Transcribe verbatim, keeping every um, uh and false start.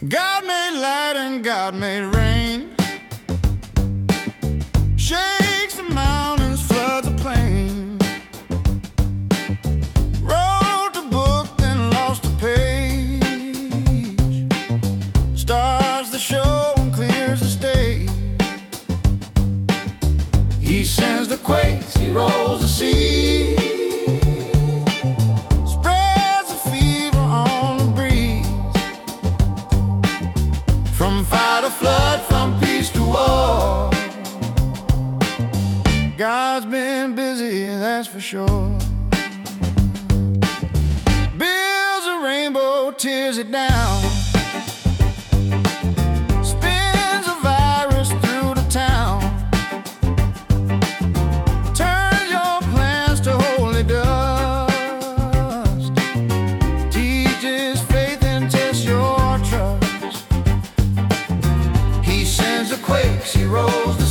God made light and God made rain, shakes the mountains, floods the plain, wrote a book, then lost a page, starts the show and clears the stage. He sends the quakes, he rolls the sea, from fire to flood, from peace to war. God's been busy, that's for sure. Builds a rainbow, tears it down, spins a virus through the town, turns your plans to holy dust, teaches faith and tests your trust. He sends the quakes, he rolls the